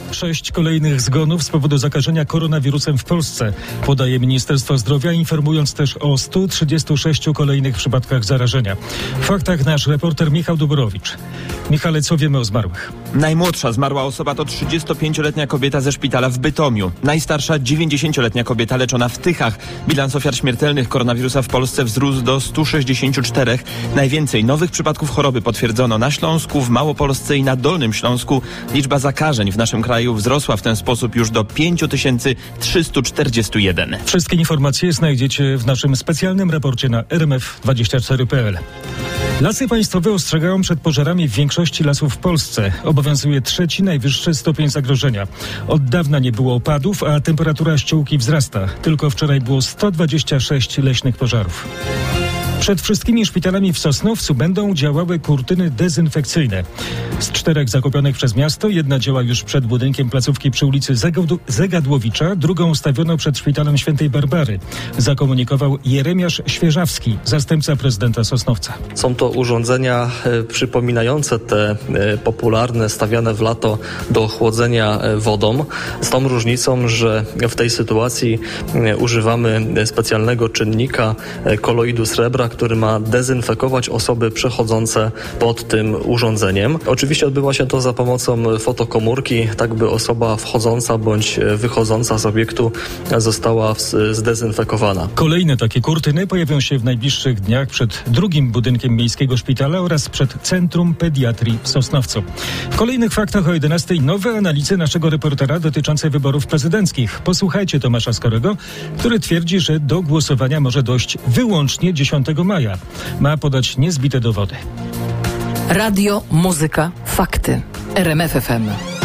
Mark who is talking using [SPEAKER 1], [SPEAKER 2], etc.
[SPEAKER 1] 6 kolejnych zgonów z powodu zakażenia koronawirusem w Polsce, podaje Ministerstwo Zdrowia, informując też o 136 kolejnych przypadkach zarażenia. W faktach nasz reporter Michał Duborowicz. Michale, co wiemy o zmarłych?
[SPEAKER 2] Najmłodsza zmarła osoba to 35-letnia kobieta ze szpitala w Bytomiu. Najstarsza 90-letnia kobieta leczona w Tychach. Bilans ofiar śmiertelnych koronawirusa w Polsce wzrósł do 164. Najwięcej nowych przypadków choroby potwierdzono na Śląsku, w Małopolsce i na Dolnym Śląsku. Liczba zakażeń w naszym kraju wzrosła w ten sposób już do 5341.
[SPEAKER 1] Wszystkie informacje znajdziecie w naszym specjalnym raporcie na rmf24.pl. Lasy państwowe ostrzegają przed pożarami w większości lasów w Polsce. Obowiązuje 3. najwyższy stopień zagrożenia. Od dawna nie było opadów, a temperatura ściółki wzrasta. Tylko wczoraj było 126 leśnych pożarów. Przed wszystkimi szpitalami w Sosnowcu będą działały kurtyny dezynfekcyjne. Z 4 zakupionych przez miasto, jedna działa już przed budynkiem placówki przy ulicy Zegadłowicza, drugą ustawiono przed szpitalem Świętej Barbary. Zakomunikował Jeremiasz Świeżawski, zastępca prezydenta Sosnowca.
[SPEAKER 3] Są to urządzenia przypominające te popularne, stawiane w lato do chłodzenia wodą. Z tą różnicą, że w tej sytuacji używamy specjalnego czynnika koloidu srebra, który ma dezynfekować osoby przechodzące pod tym urządzeniem. Oczywiście odbywa się to za pomocą fotokomórki, tak by osoba wchodząca bądź wychodząca z obiektu została zdezynfekowana.
[SPEAKER 1] Kolejne takie kurtyny pojawią się w najbliższych dniach przed drugim budynkiem miejskiego szpitala oraz przed Centrum Pediatrii w Sosnowcu. W kolejnych faktach o 11:00 nowe analizy naszego reportera dotyczące wyborów prezydenckich. Posłuchajcie Tomasza Skorego, który twierdzi, że do głosowania może dojść wyłącznie 10 maja. Ma podać niezbite dowody.
[SPEAKER 4] Radio, muzyka, fakty. RMF FM.